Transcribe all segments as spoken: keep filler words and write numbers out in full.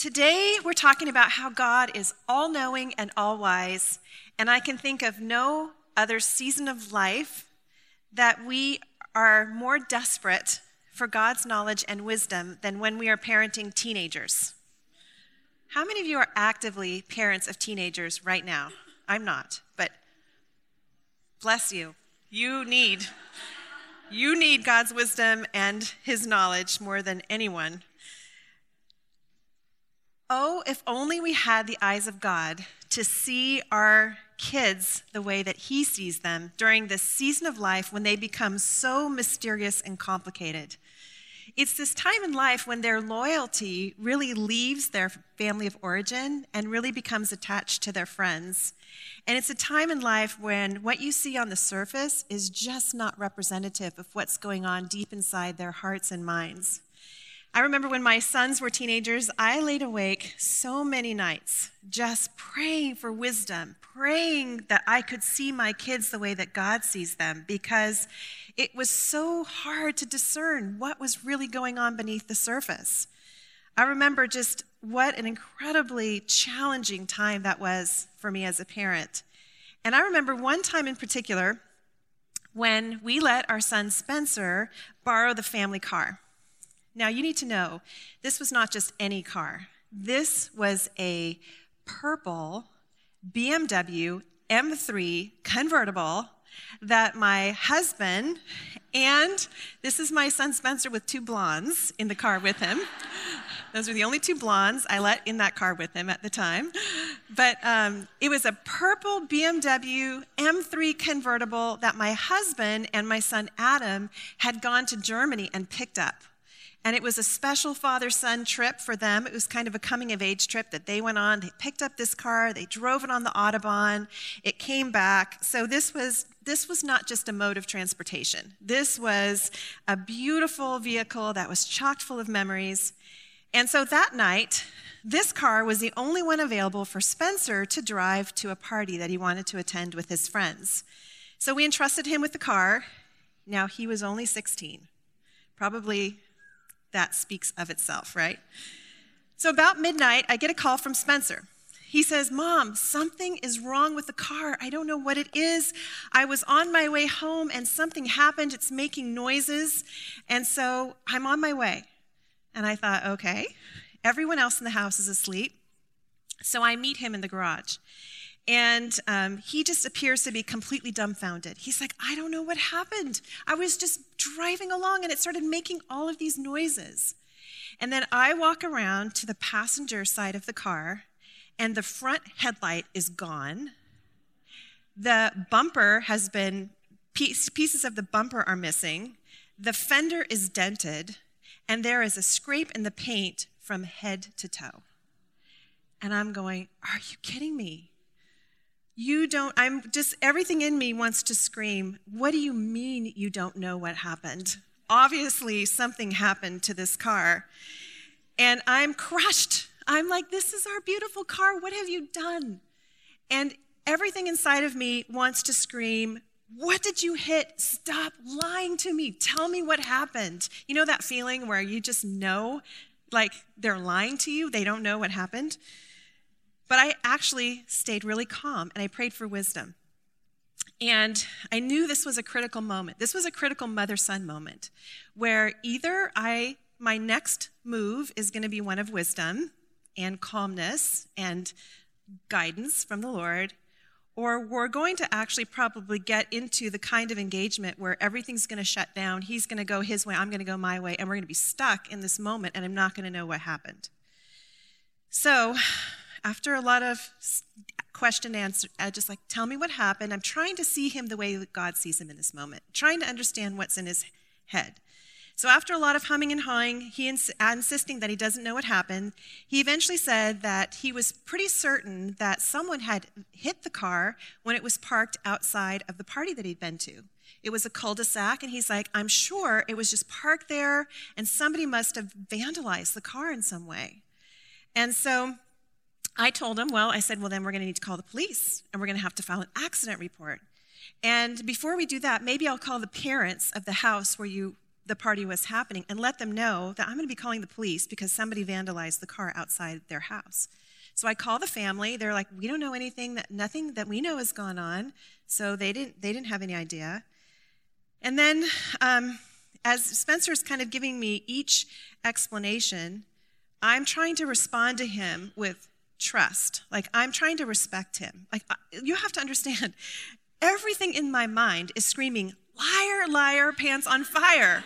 Today, we're talking about how God is all-knowing and all-wise, and I can think of no other season of life that we are more desperate for God's knowledge and wisdom than when we are parenting teenagers. How many of you are actively parents of teenagers right now? I'm not, but bless you. You need, you need God's wisdom and his knowledge more than anyone. Oh, if only we had the eyes of God to see our kids the way that he sees them during this season of life when they become so mysterious and complicated. It's this time in life when their loyalty really leaves their family of origin and really becomes attached to their friends. And it's a time in life when what you see on the surface is just not representative of what's going on deep inside their hearts and minds. I remember when my sons were teenagers, I laid awake so many nights just praying for wisdom, praying that I could see my kids the way that God sees them, because it was so hard to discern what was really going on beneath the surface. I remember just what an incredibly challenging time that was for me as a parent. And I remember one time in particular when we let our son Spencer borrow the family car. Now, you need to know, this was not just any car. This was a purple B M W M three convertible that my husband, and this is my son Spencer with two blondes in the car with him. Those were the only two blondes I let in that car with him at the time. But um, it was a purple B M W M three convertible that my husband and my son Adam had gone to Germany and picked up. And it was a special father-son trip for them. It was kind of a coming-of-age trip that they went on. They picked up this car. They drove it on the Autobahn. It came back. So this was this was not just a mode of transportation. This was a beautiful vehicle that was chock full of memories. And so that night, this car was the only one available for Spencer to drive to a party that he wanted to attend with his friends. So we entrusted him with the car. Now, he was only sixteen. Probably that speaks of itself, right? So about midnight, I get a call from Spencer. He says, "Mom, something is wrong with the car. I don't know what it is. I was on my way home and something happened. It's making noises. And so I'm on my way." And I thought, okay, everyone else in the house is asleep. So I meet him in the garage. And um, he just appears to be completely dumbfounded. He's like, "I don't know what happened. I was just driving along and it started making all of these noises." And then I walk around to the passenger side of the car, and the front headlight is gone. The bumper has been, piece, pieces of the bumper are missing. The fender is dented, and there is a scrape in the paint from head to toe. And I'm going, "Are you kidding me? You don't, I'm just, everything in me wants to scream, what do you mean you don't know what happened? Obviously, something happened to this car." And I'm crushed. I'm like, this is our beautiful car. What have you done? And everything inside of me wants to scream, what did you hit? Stop lying to me. Tell me what happened. You know that feeling where you just know, like they're lying to you? They don't know what happened? But I actually stayed really calm, and I prayed for wisdom. And I knew this was a critical moment. This was a critical mother-son moment where either I, my next move is going to be one of wisdom and calmness and guidance from the Lord, or we're going to actually probably get into the kind of engagement where everything's going to shut down. He's going to go his way, I'm going to go my way, and we're going to be stuck in this moment, and I'm not going to know what happened. So after a lot of question and answer, I just like, tell me what happened. I'm trying to see him the way that God sees him in this moment, trying to understand what's in his head. So after a lot of humming and hawing, he ins- insisting that he doesn't know what happened, he eventually said that he was pretty certain that someone had hit the car when it was parked outside of the party that he'd been to. It was a cul-de-sac, and he's like, I'm sure it was just parked there, and somebody must have vandalized the car in some way. And so I told him, well, I said, well, then we're going to need to call the police, and we're going to have to file an accident report. And before we do that, maybe I'll call the parents of the house where you the party was happening and let them know that I'm going to be calling the police because somebody vandalized the car outside their house. So I call the family. They're like, we don't know anything, that nothing that we know has gone on. So they didn't they didn't have any idea. And then um, as Spencer's kind of giving me each explanation, I'm trying to respond to him with trust. Like, I'm trying to respect him. Like, you have to understand, everything in my mind is screaming, liar, liar, pants on fire.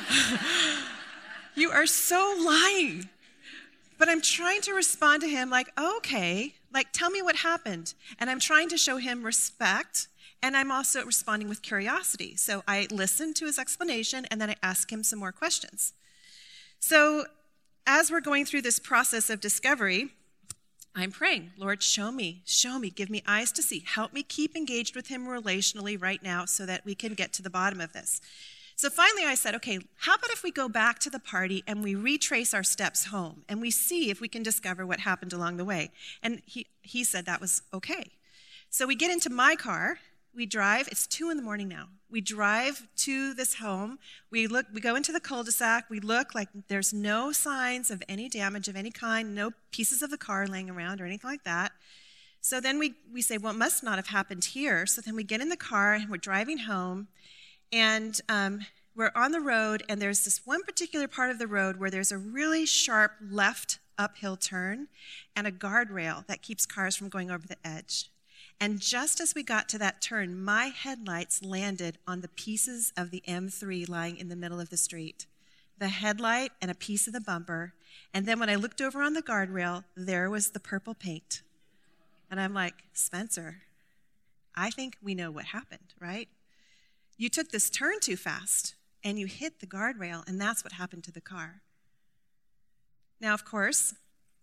You are so lying. But I'm trying to respond to him like, okay, like, tell me what happened. And I'm trying to show him respect, and I'm also responding with curiosity. So I listen to his explanation, and then I ask him some more questions. So as we're going through this process of discovery, I'm praying, Lord, show me, show me, give me eyes to see. Help me keep engaged with him relationally right now so that we can get to the bottom of this. So finally I said, okay, how about if we go back to the party and we retrace our steps home and we see if we can discover what happened along the way? And he, he said that was okay. So we get into my car, we drive, it's two in the morning now. We drive to this home, we look, we go into the cul-de-sac, we look like there's no signs of any damage of any kind, no pieces of the car laying around or anything like that. So then we, we say, well, it must not have happened here. So then we get in the car and we're driving home, and um, we're on the road, and there's this one particular part of the road where there's a really sharp left uphill turn and a guardrail that keeps cars from going over the edge. And just as we got to that turn, my headlights landed on the pieces of the M three lying in the middle of the street. The headlight and a piece of the bumper. And then when I looked over on the guardrail, there was the purple paint. And I'm like, Spencer, I think we know what happened, right? You took this turn too fast, and you hit the guardrail, and that's what happened to the car. Now, of course,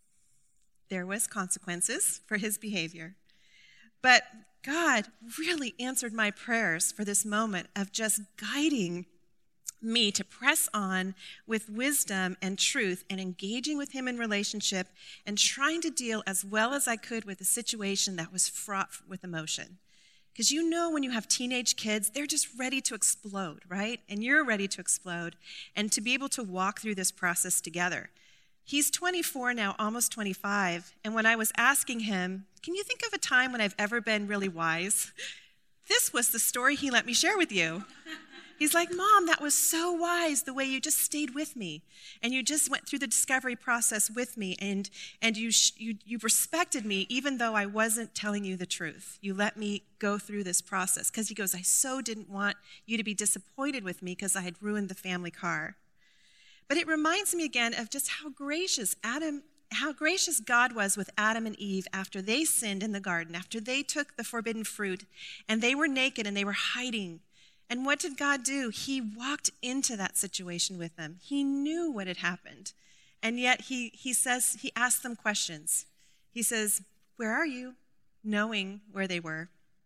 there was consequences for his behavior. But God really answered my prayers for this moment of just guiding me to press on with wisdom and truth and engaging with him in relationship and trying to deal as well as I could with a situation that was fraught with emotion. Because you know when you have teenage kids, they're just ready to explode, right? And you're ready to explode. And to be able to walk through this process together. He's twenty-four now, almost twenty-five, and when I was asking him, can you think of a time when I've ever been really wise? This was the story he let me share with you. He's like, Mom, that was so wise, the way you just stayed with me, and you just went through the discovery process with me, and, and you, you, you respected me even though I wasn't telling you the truth. You let me go through this process, because he goes, I so didn't want you to be disappointed with me because I had ruined the family car. But it reminds me again of just how gracious Adam, how gracious God was with Adam and Eve after they sinned in the garden, after they took the forbidden fruit, and they were naked and they were hiding. And what did God do? He walked into that situation with them. He knew what had happened. And yet he, he says, he asked them questions. He says, where are you? Knowing where they were.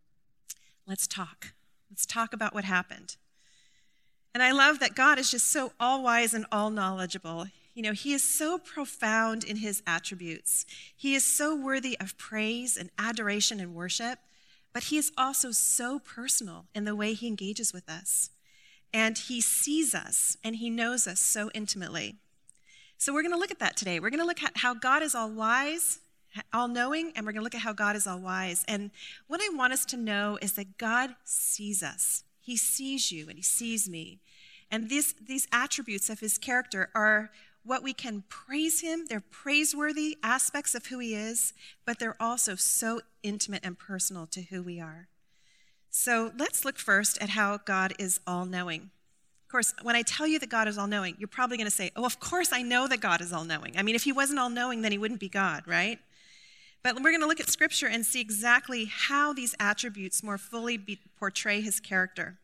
Let's talk. Let's talk about what happened. And I love that God is just so all-wise and all-knowledgeable. You know, he is so profound in his attributes. He is so worthy of praise and adoration and worship, but he is also so personal in the way he engages with us. And he sees us, and he knows us so intimately. So we're going to look at that today. We're going to look at how God is all-wise, all-knowing, and we're going to look at how God is all-wise. And what I want us to know is that God sees us. He sees you, and he sees me. And these, these attributes of his character are what we can praise him. They're praiseworthy aspects of who he is, but they're also so intimate and personal to who we are. So let's look first at how God is all-knowing. Of course, when I tell you that God is all-knowing, you're probably going to say, oh, of course I know that God is all-knowing. I mean, if he wasn't all-knowing, then he wouldn't be God, right? But we're going to look at Scripture and see exactly how these attributes more fully be, portray his character.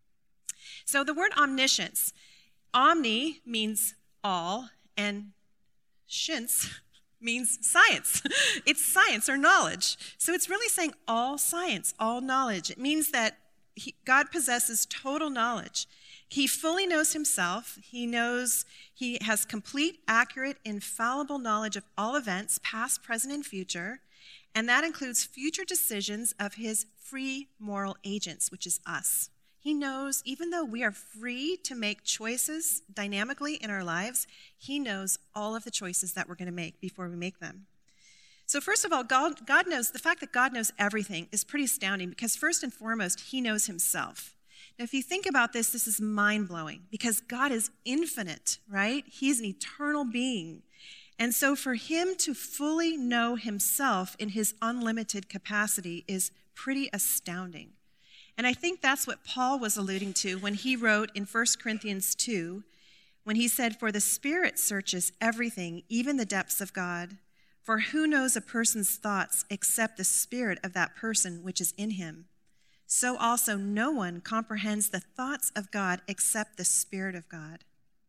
So the word omniscience, omni means all, and science means science. It's science or knowledge. So it's really saying all science, all knowledge. It means that he, God possesses total knowledge. He fully knows himself. He knows he has complete, accurate, infallible knowledge of all events, past, present, and future. And that includes future decisions of his free moral agents, which is us. He knows, even though we are free to make choices dynamically in our lives, he knows all of the choices that we're going to make before we make them. So first of all, God, God knows, the fact that God knows everything is pretty astounding because first and foremost, he knows himself. Now, if you think about this, this is mind-blowing because God is infinite, right? He's an eternal being. And so for him to fully know himself in his unlimited capacity is pretty astounding. And I think that's what Paul was alluding to when he wrote in First Corinthians two, when he said, "For the Spirit searches everything, even the depths of God. For who knows a person's thoughts except the spirit of that person which is in him? So also no one comprehends the thoughts of God except the Spirit of God."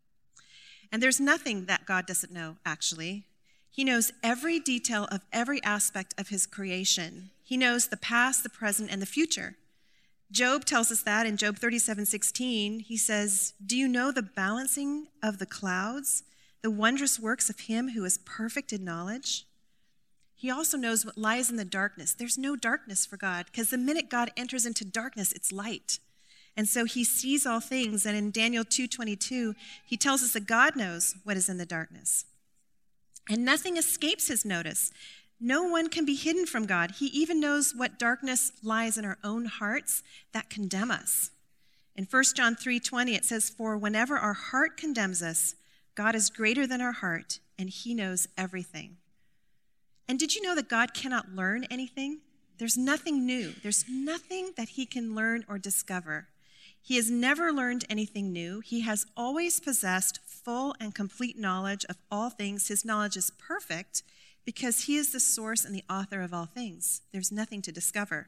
And there's nothing that God doesn't know, actually. He knows every detail of every aspect of his creation. He knows the past, the present, and the future. Job tells us that in Job thirty-seven sixteen. He says, "Do you know the balancing of the clouds, the wondrous works of him who is perfect in knowledge?" He also knows what lies in the darkness. There's no darkness for God, because the minute God enters into darkness, it's light. And so he sees all things, and in Daniel two twenty-two, he tells us that God knows what is in the darkness. And nothing escapes his notice. No one can be hidden from God. He even knows what darkness lies in our own hearts that condemn us. In First John three twenty, it says, "For whenever our heart condemns us, God is greater than our heart, and he knows everything." And did you know that God cannot learn anything? There's nothing new. There's nothing that he can learn or discover. He has never learned anything new. He has always possessed full and complete knowledge of all things. His knowledge is perfect because he is the source and the author of all things. There's nothing to discover.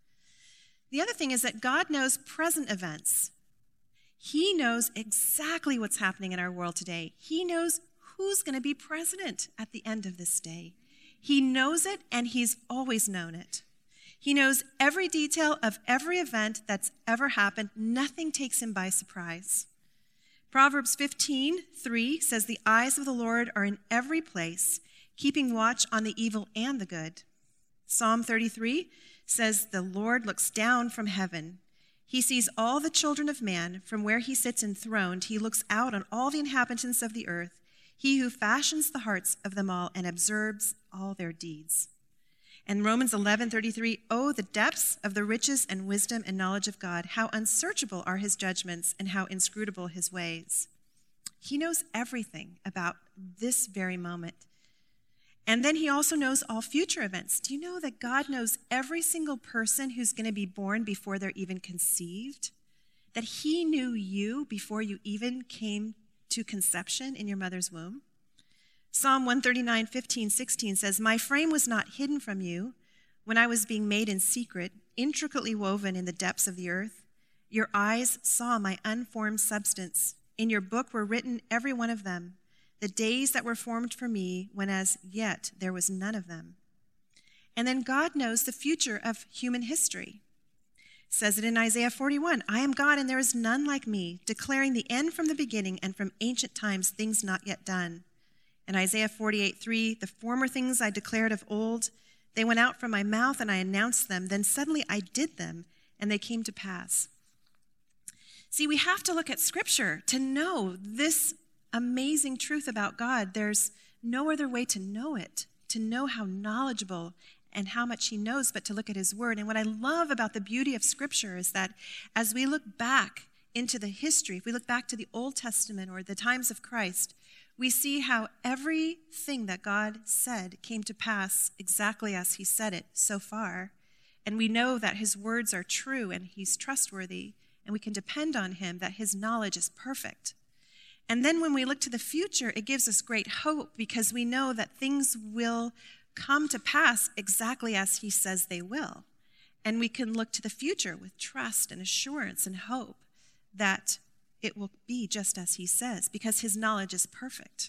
The other thing is that God knows present events. He knows exactly what's happening in our world today. He knows who's going to be president at the end of this day. He knows it, and he's always known it. He knows every detail of every event that's ever happened. Nothing takes him by surprise. Proverbs fifteen three says, "The eyes of the Lord are in every place, keeping watch on the evil and the good." Psalm thirty-three says, "The Lord looks down from heaven. He sees all the children of man. From where he sits enthroned, he looks out on all the inhabitants of the earth. He who fashions the hearts of them all and observes all their deeds." And Romans eleven thirty-three, "Oh, the depths of the riches and wisdom and knowledge of God. How unsearchable are his judgments and how inscrutable his ways." He knows everything about this very moment. And then he also knows all future events. Do you know that God knows every single person who's going to be born before they're even conceived? That he knew you before you even came to conception in your mother's womb? Psalm one thirty-nine, fifteen, sixteen says, "My frame was not hidden from you when I was being made in secret, intricately woven in the depths of the earth. Your eyes saw my unformed substance. In your book were written, every one of them, the days that were formed for me, when as yet there was none of them." And then God knows the future of human history. It says it in Isaiah forty-one, "I am God and there is none like me, declaring the end from the beginning and from ancient times things not yet done." In Isaiah forty-eight three, "The former things I declared of old, they went out from my mouth and I announced them. Then suddenly I did them and they came to pass." See, we have to look at Scripture to know this amazing truth about God. There's no other way to know it, to know how knowledgeable and how much he knows, but to look at his word. And what I love about the beauty of Scripture is that as we look back into the history, if we look back to the Old Testament or the times of Christ, we see how everything that God said came to pass exactly as he said it so far. And we know that his words are true and he's trustworthy, and we can depend on him, that his knowledge is perfect. And then when we look to the future, it gives us great hope because we know that things will come to pass exactly as he says they will. And we can look to the future with trust and assurance and hope that it will be just as he says, because his knowledge is perfect.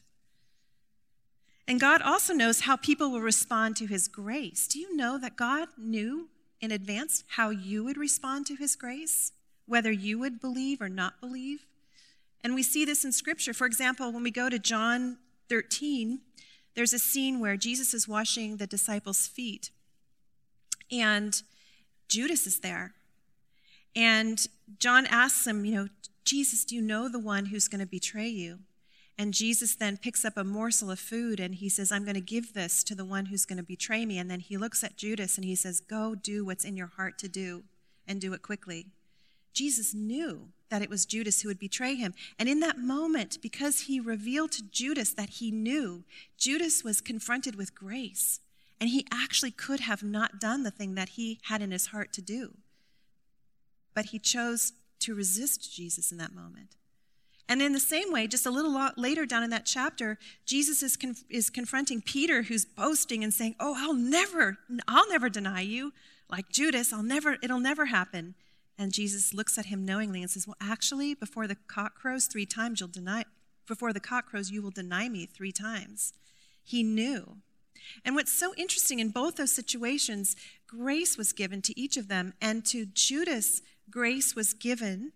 And God also knows how people will respond to his grace. Do you know that God knew in advance how you would respond to his grace, whether you would believe or not believe? And we see this in Scripture. For example, when we go to John thirteen, there's a scene where Jesus is washing the disciples' feet, and Judas is there. And John asks him, you know, Jesus, do you know the one who's going to betray you? And Jesus then picks up a morsel of food and he says, I'm going to give this to the one who's going to betray me. And then he looks at Judas and he says, go do what's in your heart to do and do it quickly. Jesus knew that it was Judas who would betray him. And in that moment, because he revealed to Judas that he knew, Judas was confronted with grace. And he actually could have not done the thing that he had in his heart to do. But he chose to resist Jesus in that moment. And in the same way, just a little lot later down in that chapter, Jesus is conf- is confronting Peter, who's boasting and saying, oh, I'll never, I'll never deny you. Like Judas, I'll never, it'll never happen. And Jesus looks at him knowingly and says, well, actually, before the cock crows three times, you'll deny, before the cock crows, you will deny me three times. He knew. And what's so interesting in both those situations, grace was given to each of them. And to Judas, grace was given,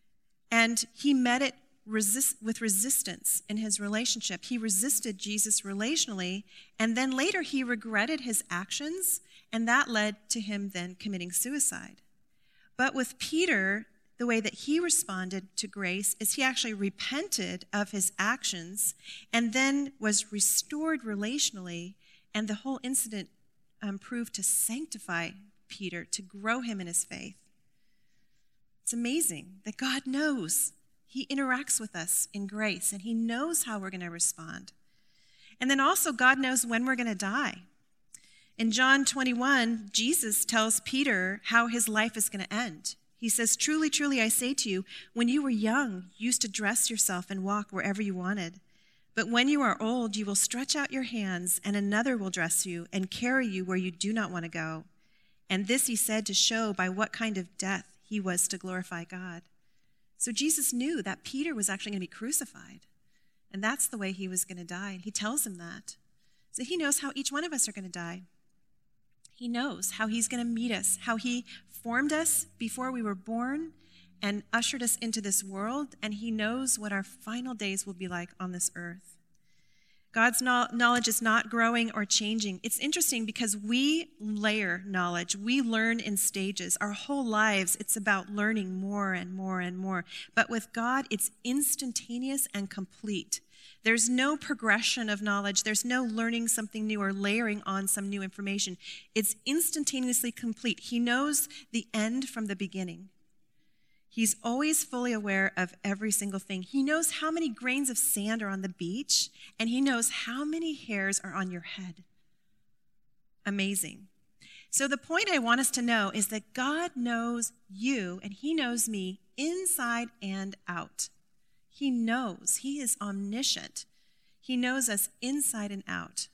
and he met it resist, with resistance in his relationship. He resisted Jesus relationally, and then later he regretted his actions, and that led to him then committing suicide. But with Peter, the way that he responded to grace is he actually repented of his actions and then was restored relationally, and the whole incident um, proved to sanctify Peter, to grow him in his faith. It's amazing that God knows. He interacts with us in grace, and he knows how we're going to respond. And then also, God knows when we're going to die. In John twenty-one, Jesus tells Peter how his life is going to end. He says, truly, truly, I say to you, when you were young, you used to dress yourself and walk wherever you wanted. But when you are old, you will stretch out your hands, and another will dress you and carry you where you do not want to go. And this he said to show by what kind of death he was to glorify God. So Jesus knew that Peter was actually going to be crucified, and that's the way he was going to die. And he tells him that. So he knows how each one of us are going to die. He knows how he's going to meet us, how he formed us before we were born and ushered us into this world, and he knows what our final days will be like on this earth. God's knowledge is not growing or changing. It's interesting because we layer knowledge. We learn in stages. Our whole lives, it's about learning more and more and more. But with God, it's instantaneous and complete. There's no progression of knowledge. There's no learning something new or layering on some new information. It's instantaneously complete. He knows the end from the beginning. He's always fully aware of every single thing. He knows how many grains of sand are on the beach, and he knows how many hairs are on your head. Amazing. So the point I want us to know is that God knows you, and he knows me inside and out. He knows. He is omniscient. He knows us inside and out.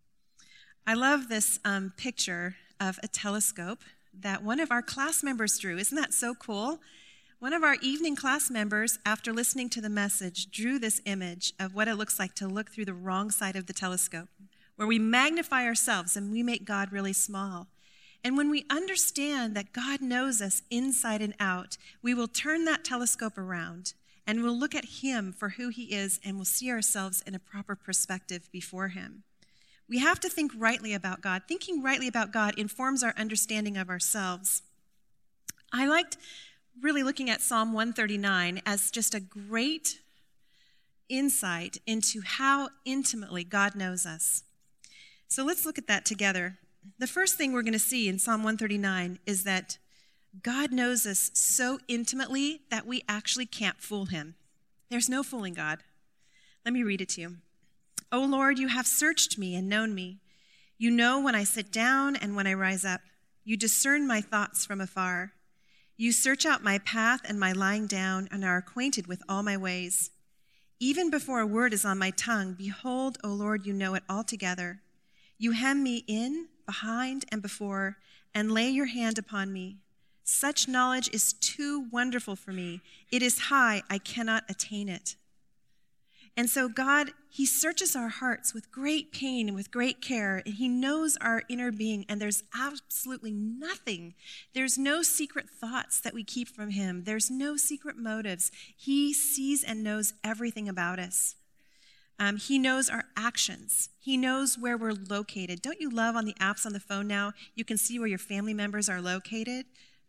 I love this um, picture of a telescope that one of our class members drew. Isn't that so cool? One of our evening class members, after listening to the message, drew this image of what it looks like to look through the wrong side of the telescope, where we magnify ourselves and we make God really small. And when we understand that God knows us inside and out, we will turn that telescope around and we'll look at him for who he is, and we'll see ourselves in a proper perspective before him. We have to think rightly about God. Thinking rightly about God informs our understanding of ourselves. I liked really looking at Psalm one thirty-nine as just a great insight into how intimately God knows us. So let's look at that together. The first thing we're going to see in Psalm one thirty-nine is that God knows us so intimately that we actually can't fool him. There's no fooling God. Let me read it to you. O Lord, you have searched me and known me. You know when I sit down and when I rise up. You discern my thoughts from afar. You search out my path and my lying down and are acquainted with all my ways. Even before a word is on my tongue, behold, O Lord, you know it altogether. You hem me in, behind, and before, and lay your hand upon me. Such knowledge is too wonderful for me. It is high, I cannot attain it. And so God, he searches our hearts with great pain and with great care, and he knows our inner being, and there's absolutely nothing. There's no secret thoughts that we keep from him. There's no secret motives. He sees and knows everything about us. Um, he knows our actions. He knows where we're located. Don't you love on the apps on the phone now, you can see where your family members are located?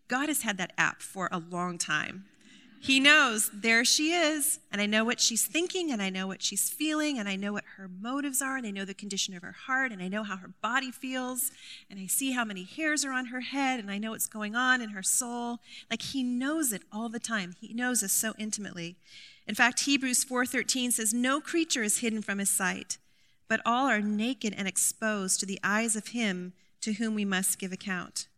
God has had that app for a long time. He knows there she is, and I know what she's thinking, and I know what she's feeling, and I know what her motives are, and I know the condition of her heart, and I know how her body feels, and I see how many hairs are on her head, and I know what's going on in her soul. Like, he knows it all the time. He knows us so intimately. In fact, Hebrews four thirteen says, "No creature is hidden from his sight, but all are naked and exposed to the eyes of him to whom we must give account."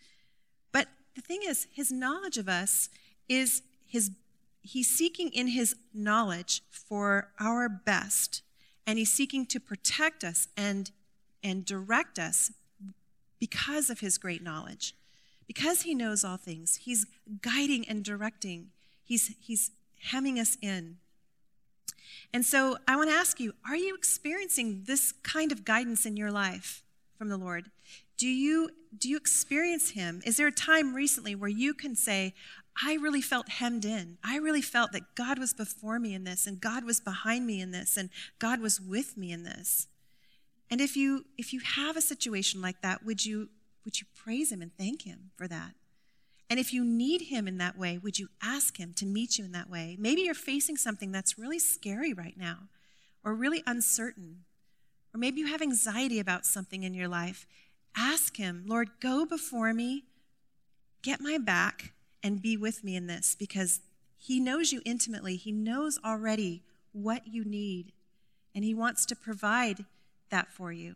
But the thing is, his knowledge of us is his, he's seeking in his knowledge for our best, and he's seeking to protect us and, and direct us because of his great knowledge. Because he knows all things, he's guiding and directing. He's, he's hemming us in. And so I want to ask you, are you experiencing this kind of guidance in your life from the Lord? Do you, do you experience him? Is there a time recently where you can say, I really felt hemmed in. I really felt that God was before me in this, and God was behind me in this, and God was with me in this? And if you if you have a situation like that, would you would you praise him and thank him for that? And if you need him in that way, would you ask him to meet you in that way? Maybe you're facing something that's really scary right now, or really uncertain, or maybe you have anxiety about something in your life. Ask him, Lord, go before me, get my back, and be with me in this, because he knows you intimately. He knows already what you need, and he wants to provide that for you.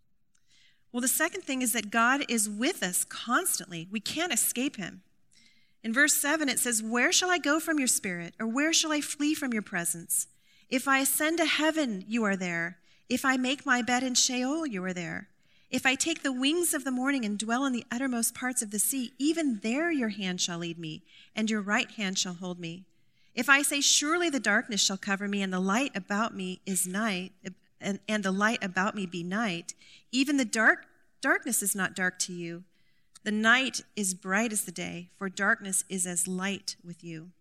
Well, the second thing is that God is with us constantly. We can't escape him. In verse seven, it says, "Where shall I go from your spirit, or where shall I flee from your presence? If I ascend to heaven, you are there. If I make my bed in Sheol, you are there. If I take the wings of the morning and dwell in the uttermost parts of the sea, even there your hand shall lead me, and your right hand shall hold me. If I say, surely the darkness shall cover me, and the light about me is night, and, and the light about me be night, even the dark darkness is not dark to you. The night is bright as the day, for darkness is as light with you."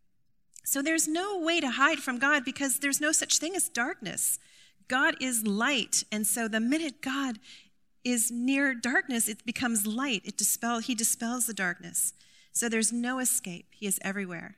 So there's no way to hide from God, because there's no such thing as darkness. God is light, and so the minute God is near darkness, it becomes light. It dispel, he dispels the darkness. So there's no escape. He is everywhere.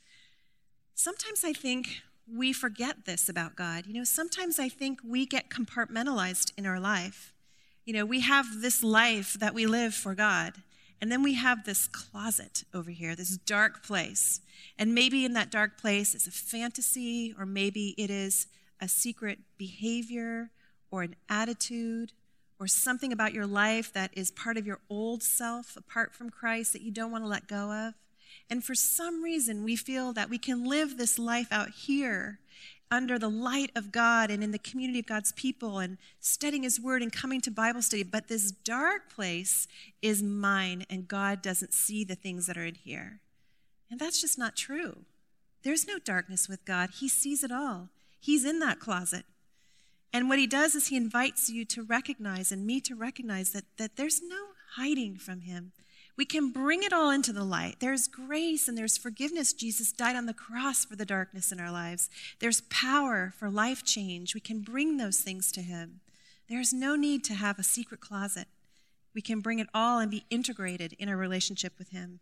Sometimes I think we forget this about God. You know, sometimes I think we get compartmentalized in our life. You know, we have this life that we live for God, and then we have this closet over here, this dark place. And maybe in that dark place is a fantasy, or maybe it is a secret behavior or an attitude, or something about your life that is part of your old self apart from Christ that you don't want to let go of. And for some reason, we feel that we can live this life out here under the light of God and in the community of God's people and studying his word and coming to Bible study. But this dark place is mine, and God doesn't see the things that are in here. And that's just not true. There's no darkness with God. He sees it all. He's in that closet. And what he does is he invites you to recognize, and me to recognize, that, that there's no hiding from him. We can bring it all into the light. There's grace and there's forgiveness. Jesus died on the cross for the darkness in our lives. There's power for life change. We can bring those things to him. There's no need to have a secret closet. We can bring it all and be integrated in our relationship with him.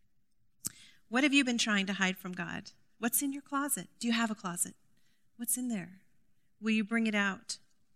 What have you been trying to hide from God? What's in your closet? Do you have a closet? What's in there? Will you bring it out?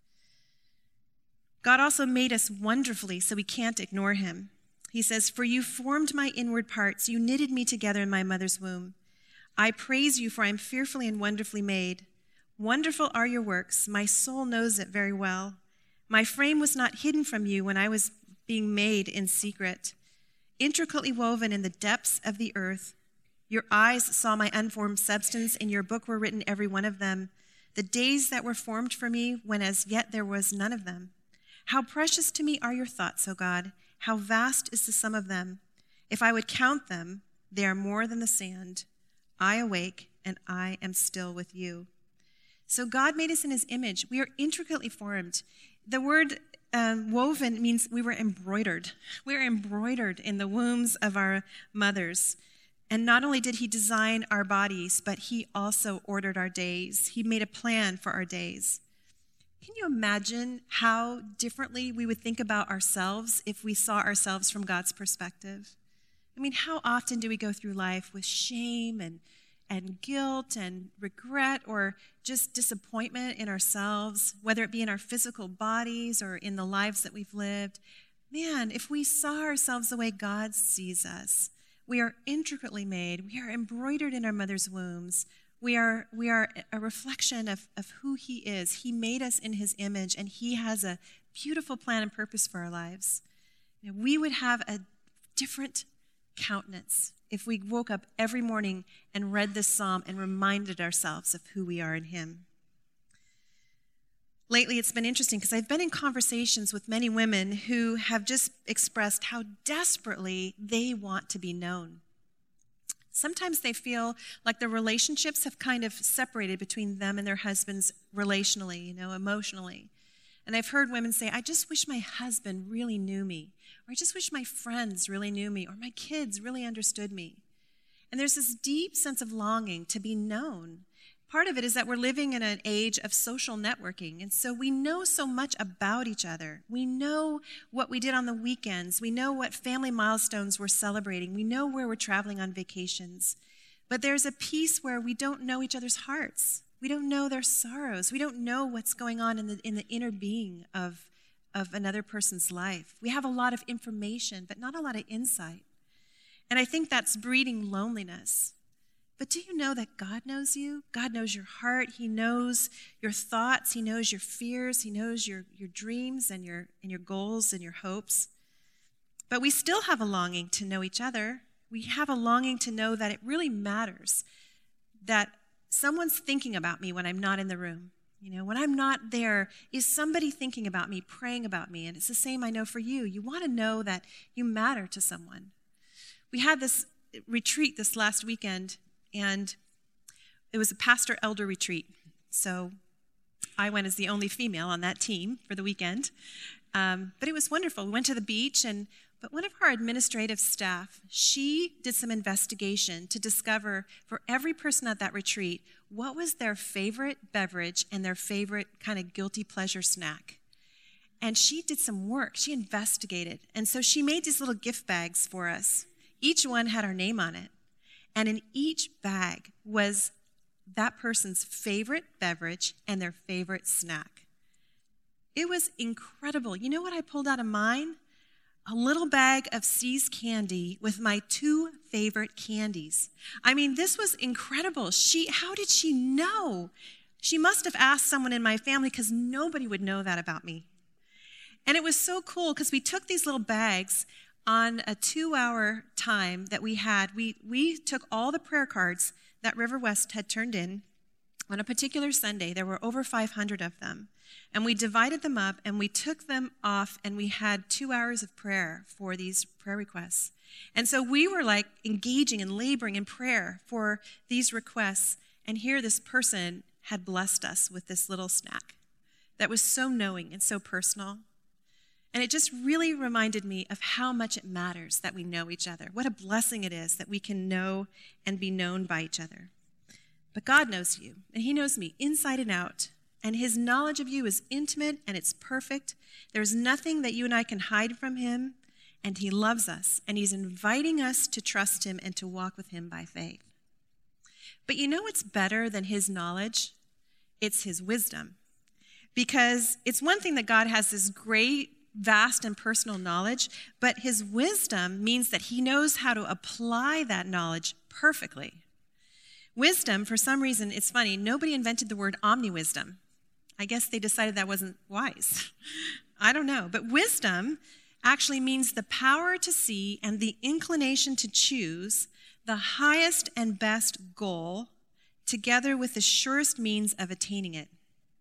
God also made us wonderfully, so we can't ignore him. He says, "For you formed my inward parts. You knitted me together in my mother's womb. I praise you, for I am fearfully and wonderfully made. Wonderful are your works. My soul knows it very well. My frame was not hidden from you when I was being made in secret, intricately woven in the depths of the earth. Your eyes saw my unformed substance. In your book were written, every one of them, the days that were formed for me, when as yet there was none of them. How precious to me are your thoughts, O God. How vast is the sum of them. If I would count them, they are more than the sand. I awake, and I am still with you." So God made us in his image. We are intricately formed. The word um, woven means we were embroidered. We were embroidered in the wombs of our mothers. And not only did he design our bodies, but he also ordered our days. He made a plan for our days. Can you imagine how differently we would think about ourselves if we saw ourselves from God's perspective? I mean, how often do we go through life with shame and, and guilt and regret or just disappointment in ourselves, whether it be in our physical bodies or in the lives that we've lived? Man, if we saw ourselves the way God sees us, we are intricately made. We are embroidered in our mother's wombs. We are, we are a reflection of, of who he is. He made us in his image, and he has a beautiful plan and purpose for our lives. You know, we would have a different countenance if we woke up every morning and read this psalm and reminded ourselves of who we are in him. Lately, it's been interesting because I've been in conversations with many women who have just expressed how desperately they want to be known. Sometimes they feel like their relationships have kind of separated between them and their husbands relationally, you know, emotionally. And I've heard women say, I just wish my husband really knew me, or I just wish my friends really knew me, or my kids really understood me. And there's this deep sense of longing to be known. Part of it is that we're living in an age of social networking, and so we know so much about each other. We know what we did on the weekends. We know what family milestones we're celebrating. We know where we're traveling on vacations. But there's a piece where we don't know each other's hearts. We don't know their sorrows. We don't know what's going on in the in the inner being of, of another person's life. We have a lot of information, but not a lot of insight. And I think that's breeding loneliness. But do you know that God knows you? God knows your heart. He knows your thoughts. He knows your fears. He knows your, your dreams and your, and your goals and your hopes. But we still have a longing to know each other. We have a longing to know that it really matters, that someone's thinking about me when I'm not in the room. You know, when I'm not there, is somebody thinking about me, praying about me? And it's the same I know for you. You want to know that you matter to someone. We had this retreat this last weekend, and it was a pastor-elder retreat. So I went as the only female on that team for the weekend. Um, but it was wonderful. We went to the beach, and but one of our administrative staff, she did some investigation to discover for every person at that retreat, what was their favorite beverage and their favorite kind of guilty pleasure snack. And she did some work. She investigated. And so she made these little gift bags for us. Each one had our name on it. And in each bag was that person's favorite beverage and their favorite snack. It was incredible. You know what I pulled out of mine? A little bag of See's candy with my two favorite candies. I mean, this was incredible. She, how did she know? She must have asked someone in my family because nobody would know that about me. And it was so cool because we took these little bags on a two-hour time that we had. We, we took all the prayer cards that River West had turned in on a particular Sunday. There were over five hundred of them. And we divided them up, and we took them off, and we had two hours of prayer for these prayer requests. And so we were like engaging and laboring in prayer for these requests. And here this person had blessed us with this little snack that was so knowing and so personal. And it just really reminded me of how much it matters that we know each other. What a blessing it is that we can know and be known by each other. But God knows you, and he knows me inside and out. And his knowledge of you is intimate and it's perfect. There's nothing that you and I can hide from him. And he loves us. And he's inviting us to trust him and to walk with him by faith. But you know what's better than his knowledge? It's his wisdom. Because it's one thing that God has this great, vast, and personal knowledge. But his wisdom means that he knows how to apply that knowledge perfectly. Wisdom, for some reason, it's funny, nobody invented the word omni-wisdom. I guess they decided that wasn't wise. I don't know. But wisdom actually means the power to see and the inclination to choose the highest and best goal together with the surest means of attaining it.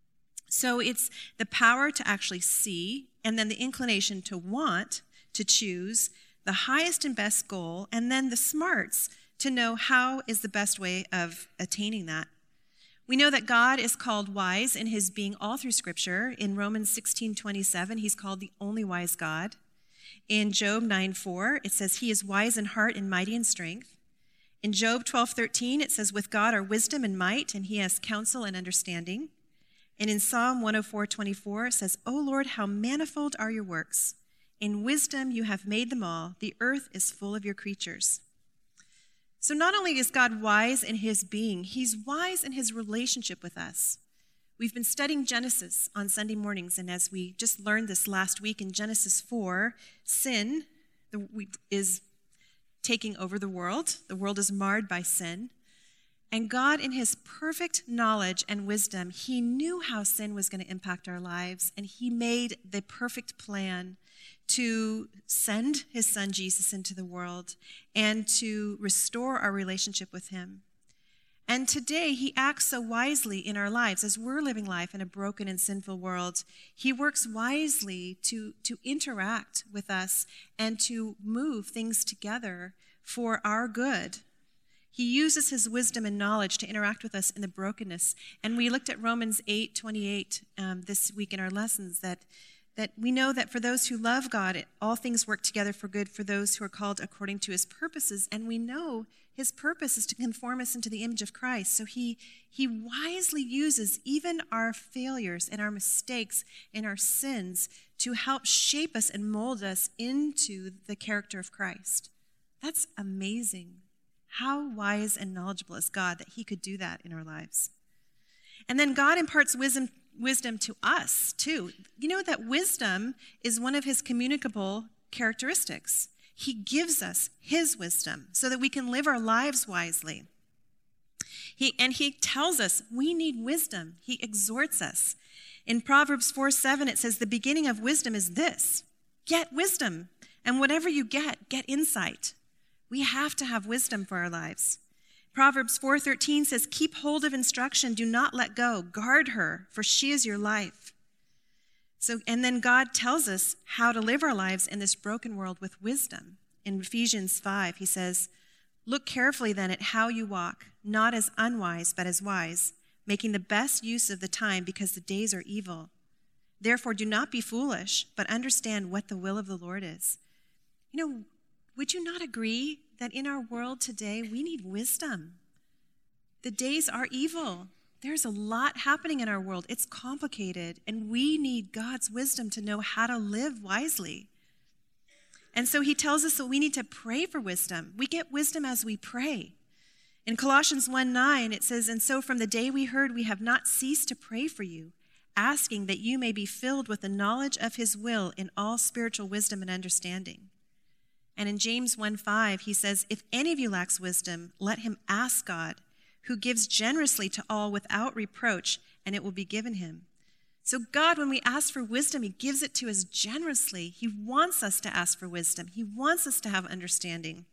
So it's the power to actually see and then the inclination to want to choose the highest and best goal and then the smarts to know how is the best way of attaining that. We know that God is called wise in his being all through Scripture. In Romans sixteen twenty-seven, he's called the only wise God. In Job nine four, it says he is wise in heart and mighty in strength. In Job twelve thirteen, it says with God are wisdom and might, and he has counsel and understanding. And in Psalm one oh four twenty-four, it says, O Lord, how manifold are your works. In wisdom you have made them all. The earth is full of your creatures. So not only is God wise in his being, he's wise in his relationship with us. We've been studying Genesis on Sunday mornings, and as we just learned this last week in Genesis four, sin is taking over the world. The world is marred by sin. And God, in his perfect knowledge and wisdom, he knew how sin was going to impact our lives, and he made the perfect plan to send his son Jesus into the world and to restore our relationship with him. And today, he acts so wisely in our lives. As we're living life in a broken and sinful world, he works wisely to, to interact with us and to move things together for our good. He uses his wisdom and knowledge to interact with us in the brokenness. And we looked at Romans eight twenty-eight um, this week in our lessons, that, that we know that for those who love God, all things work together for good for those who are called according to his purposes. And we know his purpose is to conform us into the image of Christ. So he, he wisely uses even our failures and our mistakes and our sins to help shape us and mold us into the character of Christ. That's amazing. How wise and knowledgeable is God that he could do that in our lives. And then God imparts wisdom, wisdom to us, too. You know that wisdom is one of his communicable characteristics. He gives us his wisdom so that we can live our lives wisely. He, and he tells us we need wisdom. He exhorts us. In Proverbs four seven, it says, the beginning of wisdom is this: get wisdom, and whatever you get, get insight. We have to have wisdom for our lives. Proverbs four thirteen says, keep hold of instruction, do not let go. Guard her, for she is your life. So, and then God tells us how to live our lives in this broken world with wisdom. In Ephesians five, he says, look carefully then at how you walk, not as unwise, but as wise, making the best use of the time because the days are evil. Therefore, do not be foolish, but understand what the will of the Lord is. You know, would you not agree that in our world today, we need wisdom? The days are evil. There's a lot happening in our world. It's complicated, and we need God's wisdom to know how to live wisely. And so he tells us that we need to pray for wisdom. We get wisdom as we pray. In Colossians one nine, it says, and so from the day we heard, we have not ceased to pray for you, asking that you may be filled with the knowledge of his will in all spiritual wisdom and understanding. And in James one five, he says, if any of you lacks wisdom, let him ask God, who gives generously to all without reproach, and it will be given him. So God, when we ask for wisdom, he gives it to us generously. He wants us to ask for wisdom. He wants us to have understanding.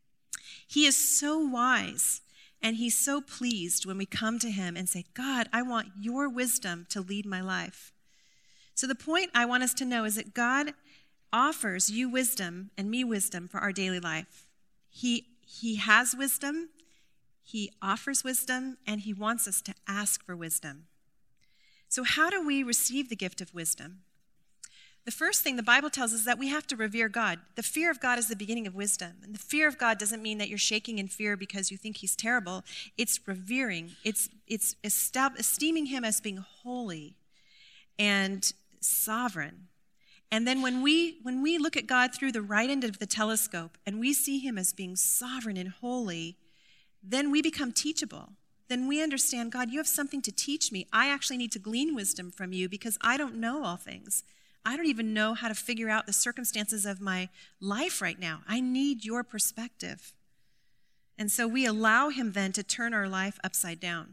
He is so wise, and he's so pleased when we come to him and say, God, I want your wisdom to lead my life. So the point I want us to know is that God offers you wisdom and me wisdom for our daily life. He, he has wisdom, he offers wisdom, and he wants us to ask for wisdom. So how do we receive the gift of wisdom? The first thing the Bible tells us is that we have to revere God. The fear of God is the beginning of wisdom. And the fear of God doesn't mean that you're shaking in fear because you think he's terrible. It's revering. It's, it's esteeming him as being holy and sovereign. And then when we when we look at God through the right end of the telescope and we see him as being sovereign and holy, then we become teachable. Then we understand, God, you have something to teach me. I actually need to glean wisdom from you because I don't know all things. I don't even know how to figure out the circumstances of my life right now. I need your perspective. And so we allow him then to turn our life upside down.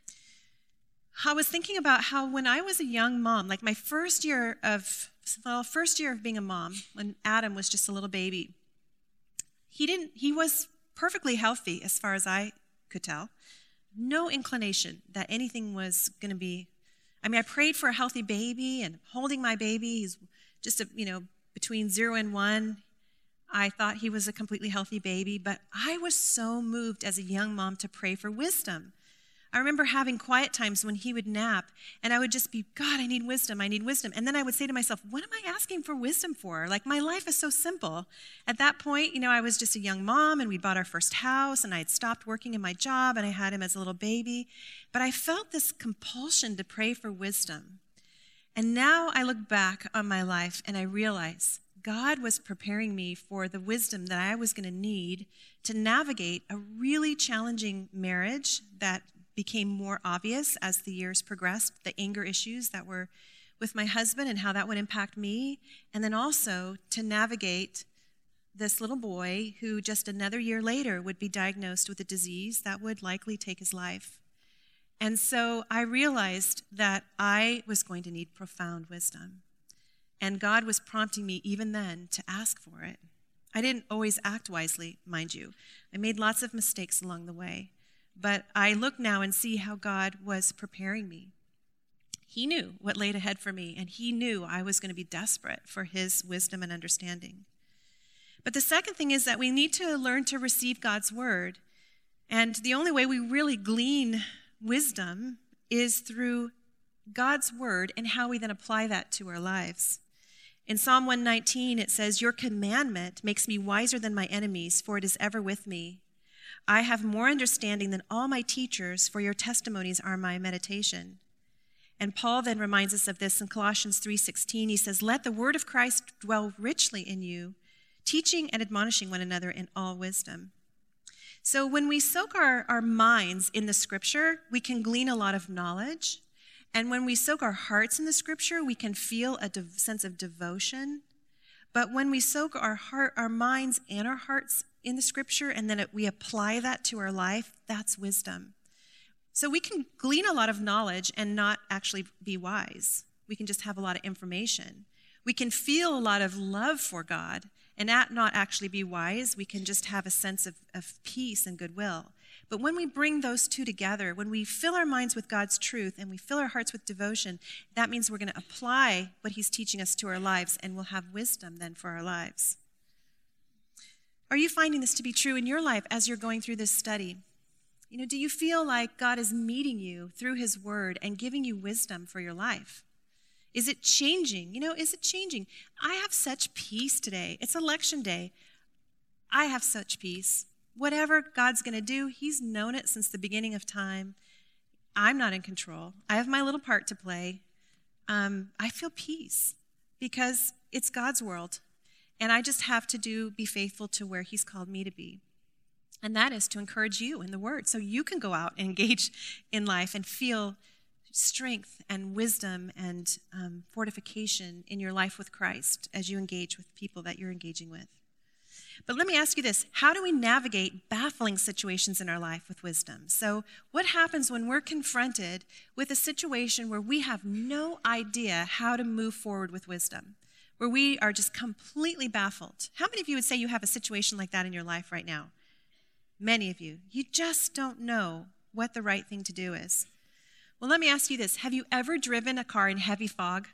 I was thinking about how when I was a young mom, like my first year of Well, first year of being a mom, when Adam was just a little baby, he didn't, he was perfectly healthy as far as I could tell. No inclination that anything was going to be, I mean, I prayed for a healthy baby and holding my baby. He's just, a, you know, between zero and one. I thought he was a completely healthy baby, but I was so moved as a young mom to pray for wisdom. I remember having quiet times when he would nap, and I would just be, God, I need wisdom, I need wisdom. And then I would say to myself, what am I asking for wisdom for? Like, my life is so simple. At that point, you know, I was just a young mom, and we'd bought our first house, and I had stopped working in my job, and I had him as a little baby. But I felt this compulsion to pray for wisdom. And now I look back on my life, and I realize God was preparing me for the wisdom that I was going to need to navigate a really challenging marriage that became more obvious as the years progressed, the anger issues that were with my husband and how that would impact me, and then also to navigate this little boy who just another year later would be diagnosed with a disease that would likely take his life. And so I realized that I was going to need profound wisdom. And God was prompting me even then to ask for it. I didn't always act wisely, mind you. I made lots of mistakes along the way. But I look now and see how God was preparing me. He knew what laid ahead for me, and he knew I was going to be desperate for his wisdom and understanding. But the second thing is that we need to learn to receive God's word. And the only way we really glean wisdom is through God's word and how we then apply that to our lives. In Psalm one nineteen, it says, "Your commandment makes me wiser than my enemies, for it is ever with me. I have more understanding than all my teachers, for your testimonies are my meditation." And Paul then reminds us of this in Colossians three sixteen. He says, "Let the word of Christ dwell richly in you, teaching and admonishing one another in all wisdom." So when we soak our, our minds in the scripture, we can glean a lot of knowledge. And when we soak our hearts in the scripture, we can feel a de- sense of devotion. But when we soak our heart, our minds and our hearts in the scripture, and then it, we apply that to our life, that's wisdom. So we can glean a lot of knowledge and not actually be wise. We can just have a lot of information. We can feel a lot of love for God and not actually be wise. We can just have a sense of, of peace and goodwill. But when we bring those two together, when we fill our minds with God's truth and we fill our hearts with devotion, that means we're going to apply what he's teaching us to our lives, and we'll have wisdom then for our lives. Are you finding this to be true in your life as you're going through this study? You know, do you feel like God is meeting you through his word and giving you wisdom for your life? Is it changing? You know, is it changing? I have such peace today. It's election day. I have such peace. Whatever God's going to do, he's known it since the beginning of time. I'm not in control. I have my little part to play. Um, I feel peace because it's God's world. And I just have to do, be faithful to where he's called me to be. And that is to encourage you in the word so you can go out and engage in life and feel strength and wisdom and um, fortification in your life with Christ as you engage with people that you're engaging with. But let me ask you this. How do we navigate baffling situations in our life with wisdom? So what happens when we're confronted with a situation where we have no idea how to move forward with wisdom, where we are just completely baffled? How many of you would say you have a situation like that in your life right now? Many of you. You just don't know what the right thing to do is. Well, let me ask you this. Have you ever driven a car in heavy fog?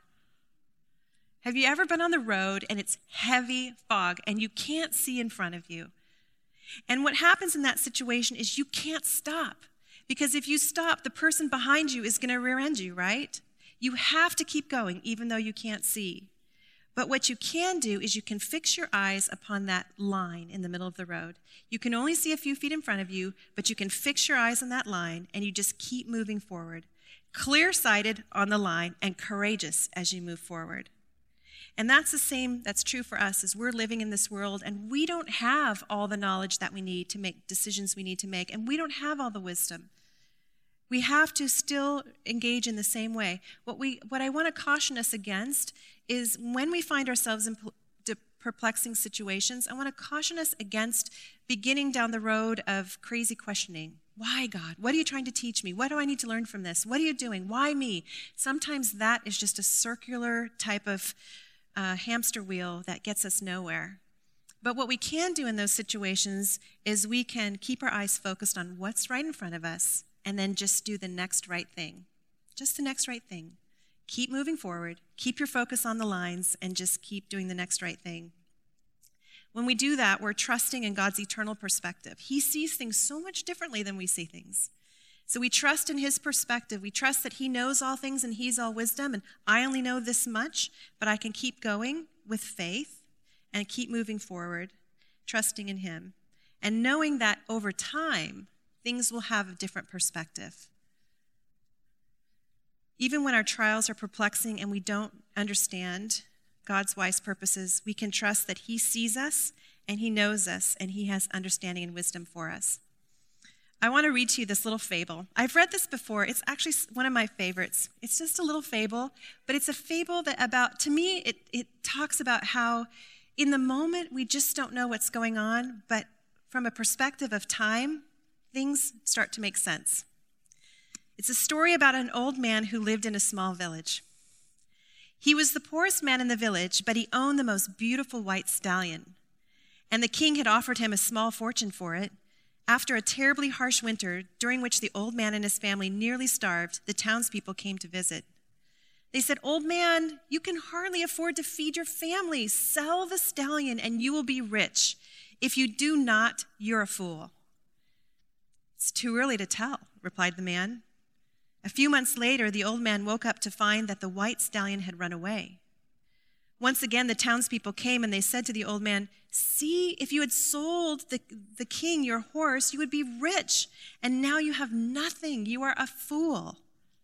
Have you ever been on the road and it's heavy fog and you can't see in front of you? And what happens in that situation is you can't stop, because if you stop, the person behind you is going to rear end you, right? You have to keep going even though you can't see. But what you can do is you can fix your eyes upon that line in the middle of the road. You can only see a few feet in front of you, but you can fix your eyes on that line and you just keep moving forward. Clear-sighted on the line and courageous as you move forward. And that's the same, that's true for us as we're living in this world, and we don't have all the knowledge that we need to make decisions we need to make, and we don't have all the wisdom. We have to still engage in the same way. What we, what I want to caution us against is when we find ourselves in perplexing situations, I want to caution us against beginning down the road of crazy questioning. Why, God? What are you trying to teach me? What do I need to learn from this? What are you doing? Why me? Sometimes that is just a circular type of uh, hamster wheel that gets us nowhere. But what we can do in those situations is we can keep our eyes focused on what's right in front of us and then just do the next right thing. Just the next right thing. Keep moving forward. Keep your focus on the lines and just keep doing the next right thing. When we do that, we're trusting in God's eternal perspective. He sees things so much differently than we see things. So we trust in his perspective. We trust that he knows all things and he's all wisdom, and I only know this much, but I can keep going with faith and keep moving forward, trusting in him, and knowing that over time, things will have a different perspective. Even when our trials are perplexing and we don't understand, God's wise purposes, we can trust that he sees us and he knows us and he has understanding and wisdom for us. I want to read to you this little fable. I've read this before. It's actually one of my favorites. It's just a little fable, but it's a fable that about, to me, it, it talks about how in the moment we just don't know what's going on, but from a perspective of time, things start to make sense. It's a story about an old man who lived in a small village. He was the poorest man in the village, but he owned the most beautiful white stallion. And the king had offered him a small fortune for it. After a terribly harsh winter, during which the old man and his family nearly starved, the townspeople came to visit. They said, "Old man, you can hardly afford to feed your family. Sell the stallion and you will be rich. If you do not, you're a fool." "It's too early to tell," replied the man. A few months later, the old man woke up to find that the white stallion had run away. Once again, the townspeople came and they said to the old man, "See, if you had sold the, the king your horse, you would be rich, and now you have nothing. You are a fool."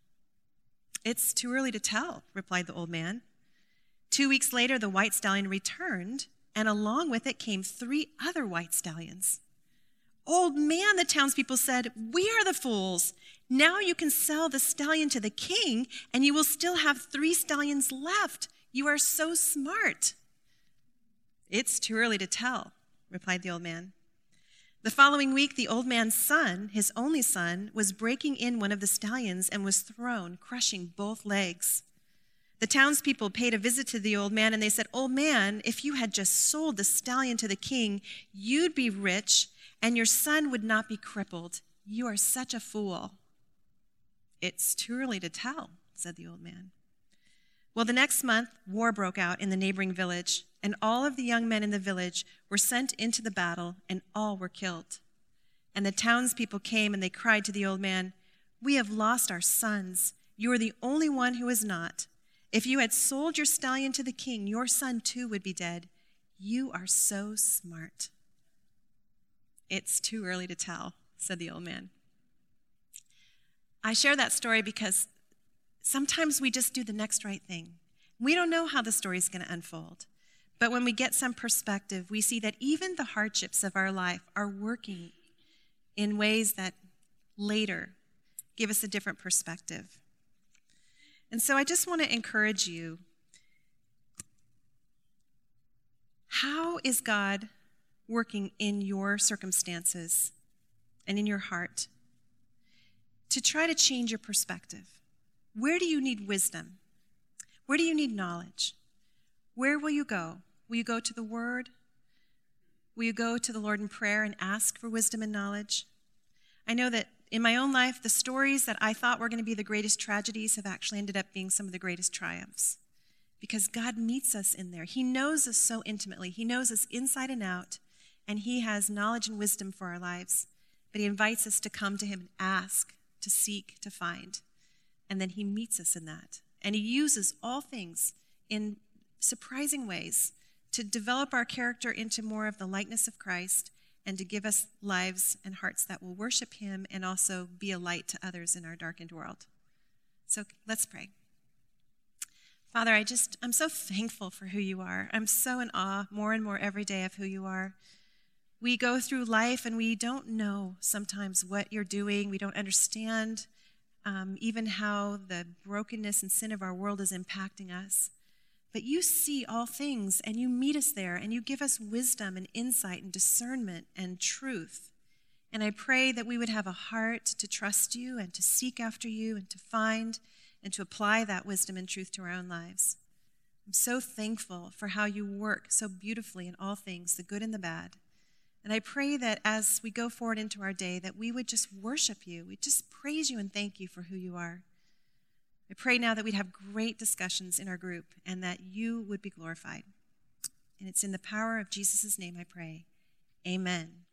"It's too early to tell," replied the old man. Two weeks later, the white stallion returned, and along with it came three other white stallions. "Old man," the townspeople said, "we are the fools. Now you can sell the stallion to the king, and you will still have three stallions left. You are so smart." "It's too early to tell," replied the old man. The following week, the old man's son, his only son, was breaking in one of the stallions and was thrown, crushing both legs. The townspeople paid a visit to the old man, and they said, "Old man, if you had just sold the stallion to the king, you'd be rich, and your son would not be crippled. You are such a fool." "It's too early to tell," said the old man. Well, the next month, war broke out in the neighboring village, and all of the young men in the village were sent into the battle, and all were killed. And the townspeople came, and they cried to the old man, "We have lost our sons. You are the only one who is not. If you had sold your stallion to the king, your son too would be dead. You are so smart." "It's too early to tell," said the old man. I share that story because sometimes we just do the next right thing. We don't know how the story is going to unfold. But when we get some perspective, we see that even the hardships of our life are working in ways that later give us a different perspective. And so I just want to encourage you. How is God working in your circumstances and in your heart to try to change your perspective? Where do you need wisdom? Where do you need knowledge? Where will you go? Will you go to the Word? Will you go to the Lord in prayer and ask for wisdom and knowledge? I know that in my own life, the stories that I thought were going to be the greatest tragedies have actually ended up being some of the greatest triumphs, because God meets us in there. He knows us so intimately. He knows us inside and out, and he has knowledge and wisdom for our lives. But he invites us to come to him and ask, to seek, to find. And then he meets us in that. And he uses all things in surprising ways to develop our character into more of the likeness of Christ and to give us lives and hearts that will worship him and also be a light to others in our darkened world. So let's pray. Father, I just, I'm so thankful for who you are. I'm so in awe more and more every day of who you are. We go through life and we don't know sometimes what you're doing. We don't understand um, even how the brokenness and sin of our world is impacting us. But you see all things and you meet us there and you give us wisdom and insight and discernment and truth. And I pray that we would have a heart to trust you and to seek after you and to find and to apply that wisdom and truth to our own lives. I'm so thankful for how you work so beautifully in all things, the good and the bad. And I pray that as we go forward into our day, that we would just worship you. We'd just praise you and thank you for who you are. I pray now that we'd have great discussions in our group and that you would be glorified. And it's in the power of Jesus' name I pray. Amen.